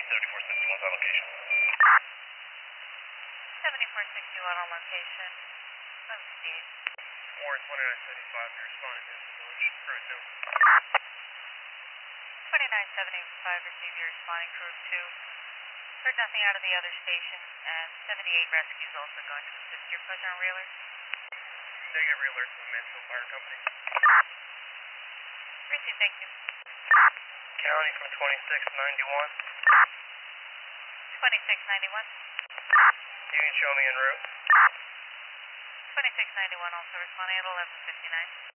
7461 on location. 7461 on location. Move speed. Warren 2975, you're responding to the village. Crew 2. 2975, receive your responding crew 2. Heard nothing out of the other station, and 78 rescue is also going to assist your pleasure on realer. Negative realert to the Mansfield Fire Company. Receive, thank you. County from 2691. 2691. You can show me en route. 2691 also responding at 1159.